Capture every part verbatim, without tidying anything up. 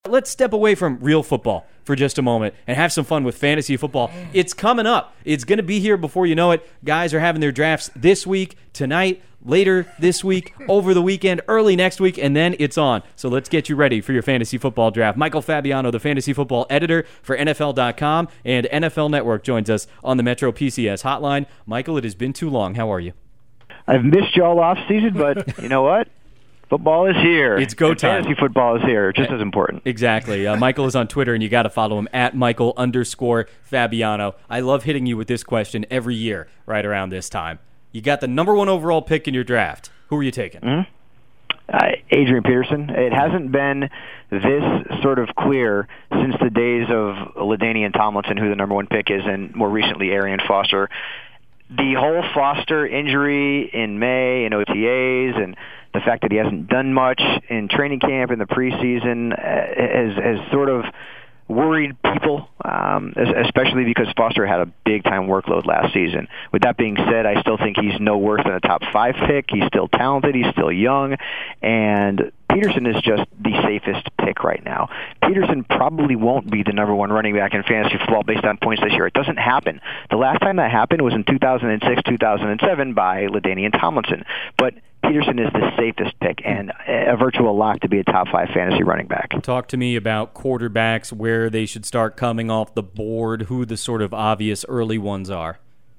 Let's step away from real football for just a moment and have some fun with fantasy football. It's coming up. It's going to be here before you know it. Guys are having their drafts this week, tonight, later this week, over the weekend, early next week, and then it's on. So let's get you ready for your fantasy football draft. Michael Fabiano, the fantasy football editor for N F L dot com and N F L Network, joins us on the Metro P C S hotline. Michael, it has been too long. How are you? I've missed you all off season, but you know what? Football is here. It's go time. Fantasy football is here, just as important. Exactly. Uh, Michael is on Twitter, and you got to follow him at Michael underscore Fabiano. I love hitting you with this question every year right around this time. You got the number one overall pick in your draft. Who are you taking? Mm-hmm. Uh, Adrian Peterson. It hasn't been this sort of clear since the days of LaDainian Tomlinson, who the number one pick is, and more recently Arian Foster. The whole Foster injury in May and O T As and the fact that he hasn't done much in training camp in the preseason has, has sort of worried people, um, especially because Foster had a big-time workload last season. With that being said, I still think he's no worse than a top five pick. He's still talented. He's still young. And Peterson is just the safest pick right now. Peterson probably won't be the number one running back in fantasy football based on points this year. It doesn't happen. The last time that happened was in two thousand six, two thousand seven by LaDainian Tomlinson. But Peterson is the safest pick and a virtual lock to be a top five fantasy running back. Talk to me about quarterbacks, where they should start coming off the board, who the sort of obvious early ones are.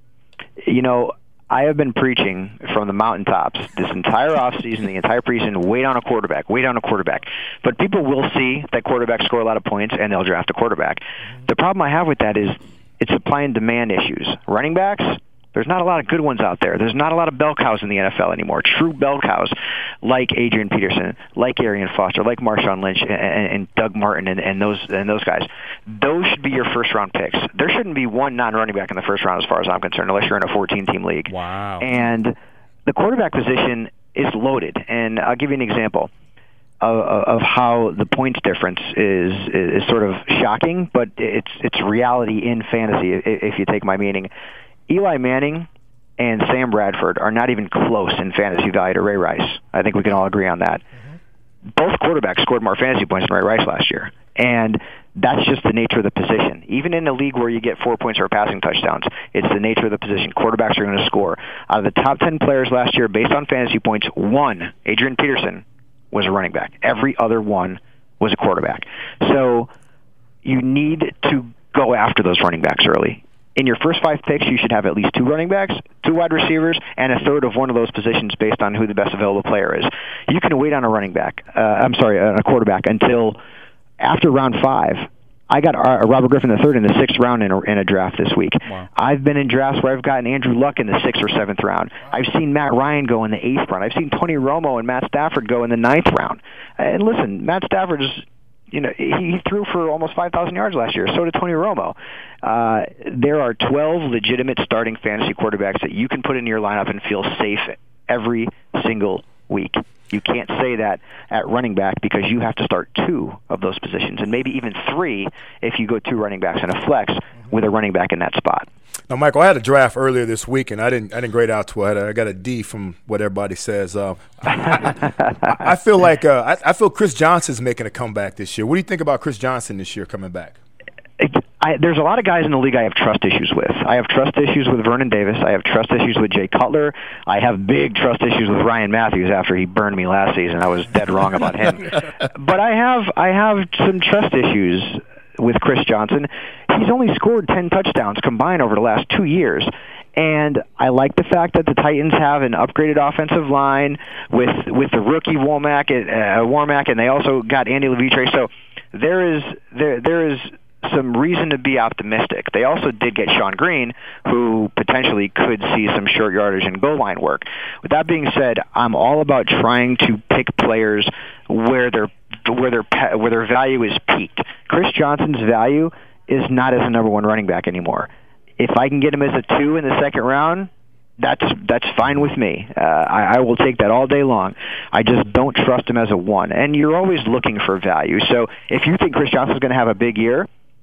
You know, I have been preaching from the mountaintops this entire offseason, the entire preseason, wait on a quarterback, wait on a quarterback. But people will see that quarterbacks score a lot of points, and they'll draft a quarterback. The problem I have with that is it's supply and demand issues. Running backs, there's not a lot of good ones out there. There's not a lot of bell cows in the N F L anymore, true bell cows like Adrian Peterson, like Arian Foster, like Marshawn Lynch, and, and Doug Martin, and, and those and those guys. Those should be your first-round picks. There shouldn't be one non-running back in the first round as far as I'm concerned, unless you're in a fourteen-team league. Wow. And the quarterback position is loaded, and I'll give you an example of, of how the points difference is is sort of shocking, but it's it's reality in fantasy, if you take my meaning. Eli Manning and Sam Bradford are not even close in fantasy value to Ray Rice. I think we can all agree on that. Mm-hmm. Both quarterbacks scored more fantasy points than Ray Rice last year, and that's just the nature of the position. Even in a league where you get four points or passing touchdowns, it's the nature of the position. Quarterbacks are going to score. Out of the top ten players last year, based on fantasy points, one, Adrian Peterson, was a running back. Every other one was a quarterback. So you need to go after those running backs early. In your first five picks, you should have at least two running backs, two wide receivers, and a third of one of those positions based on who the best available player is. You can wait on a running back, uh, I'm sorry, a quarterback, until after round five. I got uh, Robert Griffin the third in the sixth round in a, in a draft this week. Wow. I've been in drafts where I've gotten Andrew Luck in the sixth or seventh round. I've seen Matt Ryan go in the eighth round. I've seen Tony Romo and Matt Stafford go in the ninth round. And listen, Matt Stafford is... You know, he threw for almost five thousand yards last year. So did Tony Romo. Uh, there are twelve legitimate starting fantasy quarterbacks that you can put in your lineup and feel safe every single week. You can't say that at running back because you have to start two of those positions, and maybe even three if you go two running backs in a flex with a running back in that spot. Now, Michael, I had a draft earlier this week, and I didn't I didn't grade out to it. I got a D from what everybody says. Uh, I, I feel like uh, I, I feel Chris Johnson's making a comeback this year. What do you think about Chris Johnson this year coming back? I, there's a lot of guys in the league I have trust issues with. I have trust issues with Vernon Davis. I have trust issues with Jay Cutler. I have big trust issues with Ryan Matthews after he burned me last season. I was dead wrong about him. But I have I have some trust issues with Chris Johnson. He's only scored ten touchdowns combined over the last two years. And I like the fact that the Titans have an upgraded offensive line with with the rookie Womack, uh, Warmack, and they also got Andy Levitre. So there is there there is some reason to be optimistic. They also did get Sean Green, who potentially could see some short yardage and goal line work. With that being said, I'm all about trying to pick players where their where their where their value is peaked. Chris Johnson's value is not as a number one running back anymore. If I can get him as a two in the second round, that's that's fine with me. Uh, I, I will take that all day long. I just don't trust him as a one. And you're always looking for value. So if you think Chris Johnson's going to have a big year,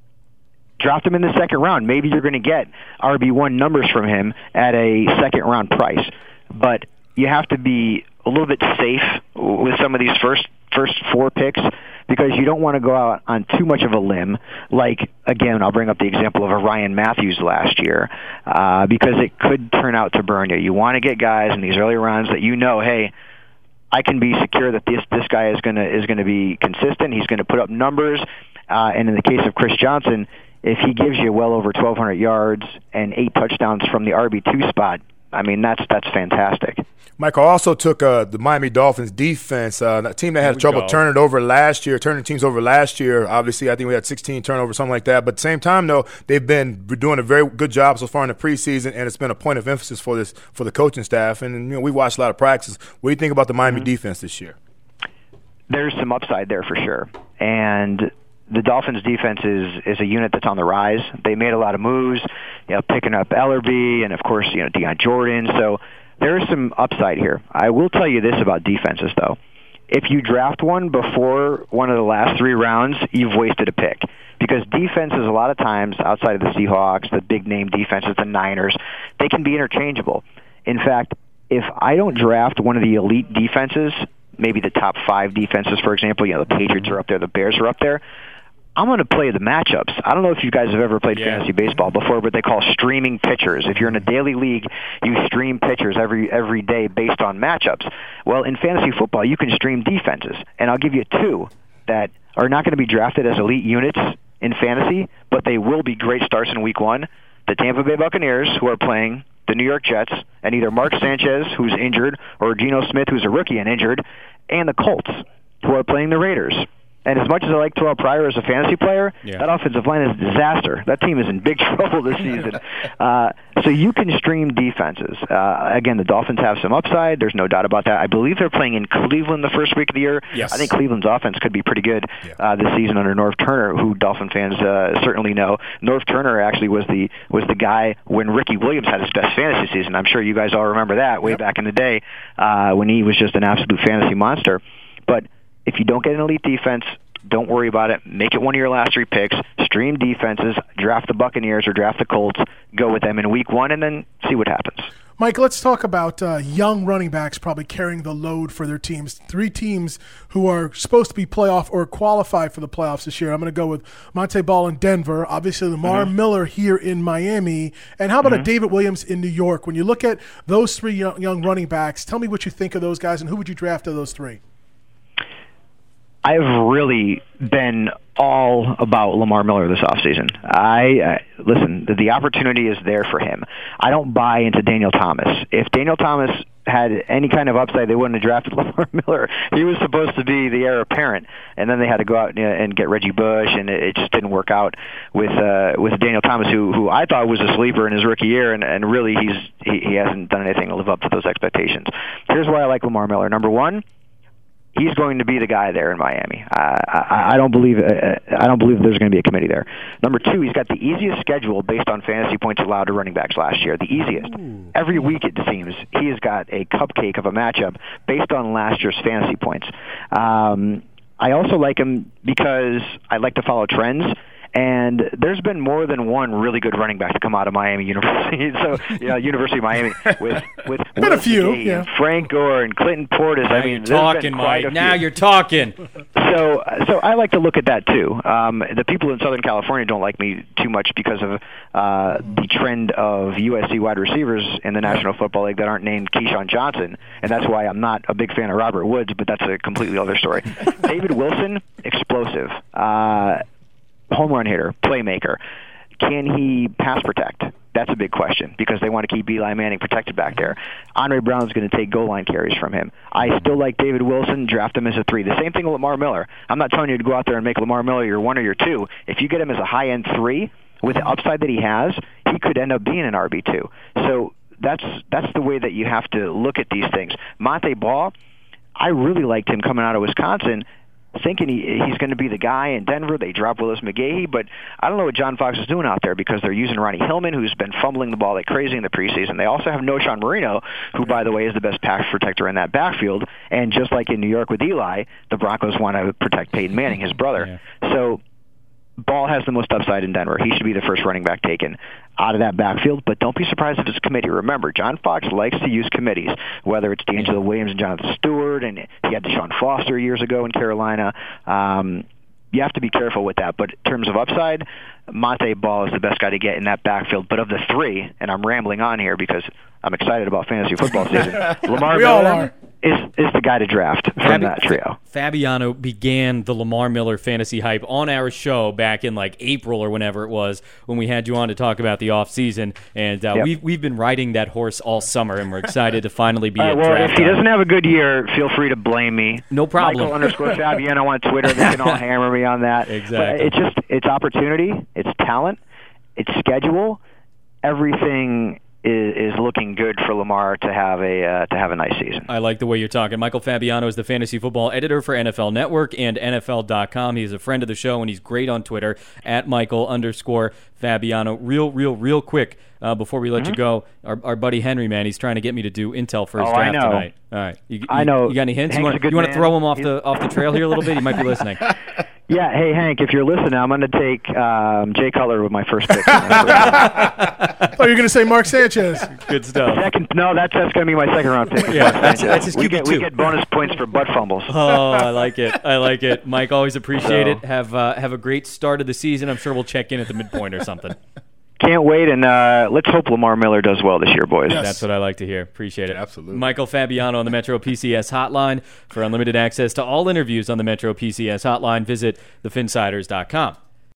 draft him in the second round. Maybe you're going to get R B one numbers from him at a second-round price. But you have to be a little bit safe with some of these first first four picks, because you don't want to go out on too much of a limb. Like, again, I'll bring up the example of a Ryan Matthews last year, uh, because it could turn out to burn you. You want to get guys in these early rounds that you know, hey, I can be secure that this this guy is gonna is gonna be consistent. He's gonna put up numbers, uh, and in the case of Chris Johnson, if he gives you well over twelve hundred yards and eight touchdowns from the R B two spot, I mean, that's that's fantastic. Michael also took uh, the Miami Dolphins defense, uh, a team that had trouble go. turning it over last year, turning teams over last year. Obviously, I think we had sixteen turnovers, something like that. But at the same time, though, they've been doing a very good job so far in the preseason, and it's been a point of emphasis for this for the coaching staff. And you know, we watched a lot of practices. What do you think about the Miami mm-hmm. defense this year? There's some upside there for sure, and the Dolphins' defense is is a unit that's on the rise. They made a lot of moves, you know, picking up Ellerbe and, of course, you know, Deion Jordan. So there is some upside here. I will tell you this about defenses, though. If you draft one before one of the last three rounds, you've wasted a pick. Because defenses, a lot of times, outside of the Seahawks, the big-name defenses, the Niners, they can be interchangeable. In fact, if I don't draft one of the elite defenses, maybe the top five defenses, for example, you know, the Patriots are up there, the Bears are up there, I'm going to play the matchups. I don't know if you guys have ever played yeah. fantasy baseball before, but they call streaming pitchers. If you're in a daily league, you stream pitchers every every day based on matchups. Well, in fantasy football, you can stream defenses, and I'll give you two that are not going to be drafted as elite units in fantasy, but they will be great starts in week one. The Tampa Bay Buccaneers, who are playing the New York Jets, and either Mark Sanchez, who's injured, or Geno Smith, who's a rookie and injured, and the Colts, who are playing the Raiders. And as much as I like Terrell Pryor as a fantasy player, yeah. that offensive line is a disaster. That team is in big trouble this season. uh, so you can stream defenses. Uh, again, the Dolphins have some upside. There's no doubt about that. I believe they're playing in Cleveland the first week of the year. Yes. I think Cleveland's offense could be pretty good yeah. uh, this season under Norv Turner, who Dolphin fans uh, certainly know. Norv Turner actually was the was the guy when Ricky Williams had his best fantasy season. I'm sure you guys all remember that way yep. back in the day uh, when he was just an absolute fantasy monster. But if you don't get an elite defense, don't worry about it. Make it one of your last three picks. Stream defenses. Draft the Buccaneers or draft the Colts. Go with them in week one and then see what happens. Mike, let's talk about uh, young running backs probably carrying the load for their teams. Three teams who are supposed to be playoff or qualify for the playoffs this year. I'm going to go with Montee Ball in Denver, obviously Lamar mm-hmm. Miller here in Miami, and how about mm-hmm. a David Williams in New York? When you look at those three young, young running backs, tell me what you think of those guys and who would you draft of those three? I've really been all about Lamar Miller this offseason. I uh, listen, the, the opportunity is there for him. I don't buy into Daniel Thomas. If Daniel Thomas had any kind of upside, they wouldn't have drafted Lamar Miller. He was supposed to be the heir apparent, and then they had to go out and get Reggie Bush, and it, it just didn't work out with uh, with Daniel Thomas, who who I thought was a sleeper in his rookie year, and, and really he's he, he hasn't done anything to live up to those expectations. Here's why I like Lamar Miller. Number one, he's going to be the guy there in Miami. Uh, I, I don't believe uh, I don't believe there's going to be a committee there. Number two, he's got the easiest schedule based on fantasy points allowed to running backs last year. The easiest. Ooh. Every week, it seems, he has got a cupcake of a matchup based on last year's fantasy points. Um, I also like him because I like to follow trends. And there's been more than one really good running back to come out of Miami University. So, you know, University of Miami with with been a few, McGee yeah. and Frank Gore and Clinton Portis. Now I mean, you're talking, Mike. Now you're talking. So, so I like to look at that too. Um, the people in Southern California don't like me too much because of uh, the trend of U S C wide receivers in the National Football League that aren't named Keyshawn Johnson, and that's why I'm not a big fan of Robert Woods. But that's a completely other story. David Wilson, explosive. Uh, home run hitter, playmaker. Can he pass protect? That's a big question because they want to keep Eli Manning protected back there. Andre Brown's going to take goal line carries from him. I still like David Wilson, draft him as a three. The same thing with Lamar Miller. I'm not telling you to go out there and make Lamar Miller your one or your two. If you get him as a high-end three with the upside that he has, he could end up being an R B two. So that's that's the way that you have to look at these things. Montee Ball, I really liked him coming out of Wisconsin, thinking he, he's going to be the guy in Denver. They dropped Willis McGahee, but I don't know what John Fox is doing out there because they're using Ronnie Hillman, who's been fumbling the ball like crazy in the preseason. They also have Noshawn Marino, who, by the way, is the best pass protector in that backfield. And just like in New York with Eli, the Broncos want to protect Peyton Manning, his brother. Yeah. So Ball has the most upside in Denver. He should be the first running back taken out of that backfield, but don't be surprised if it's a committee. Remember, John Fox likes to use committees, whether it's D'Angelo Williams and Jonathan Stewart, and he had Deshaun Foster years ago in Carolina. Um, you have to be careful with that. But in terms of upside, Montee Ball is the best guy to get in that backfield. But of the three, and I'm rambling on here because I'm excited about fantasy football season, Lamar we all Miller are. is is the guy to draft from Fabi- that trio. Fabiano began the Lamar Miller fantasy hype on our show back in like April or whenever it was when we had you on to talk about the offseason. And uh, Yep. we've, we've been riding that horse all summer, and we're excited to finally be All at right, well, draft if he time. doesn't have a good year, feel free to blame me. No problem. Michael underscore Fabiano on Twitter. They can all hammer me on that. Exactly. But it's just it's opportunity, it's talent, it's schedule. Everything is, is looking good for Lamar to have a uh, to have a nice season. I like the way you're talking. Michael Fabiano is the fantasy football editor for N F L Network and N F L dot com. He's a friend of the show, and he's great on Twitter, at Michael underscore Fabiano. Real, real, real quick, uh, before we let Mm-hmm. you go, our, our buddy Henry, man, he's trying to get me to do intel for his Oh, I draft know. tonight. All right. You, you, I know. You got any hints? Hank's you a want, good you want to man. throw him off He's- the off the trail here a little bit? He might be listening. Yeah, hey Hank, if you're listening, I'm going to take um, Jay Cutler with my first pick. Oh, you're going to say Mark Sanchez. Good stuff. Second, no, that's that's going to be my second round pick. Yeah, that's- that's his we Q B get two. we get bonus points for butt fumbles. Oh, I like it. I like it. Mike, always appreciate So- it. Have uh, have a great start of the season. I'm sure we'll check in at the midpoint or something. Can't wait, and uh, let's hope Lamar Miller does well this year, boys. Yes. That's what I like to hear. Appreciate it. Absolutely. Michael Fabiano on the Metro P C S hotline. For unlimited access to all interviews on the Metro P C S hotline, visit the finsiders dot com.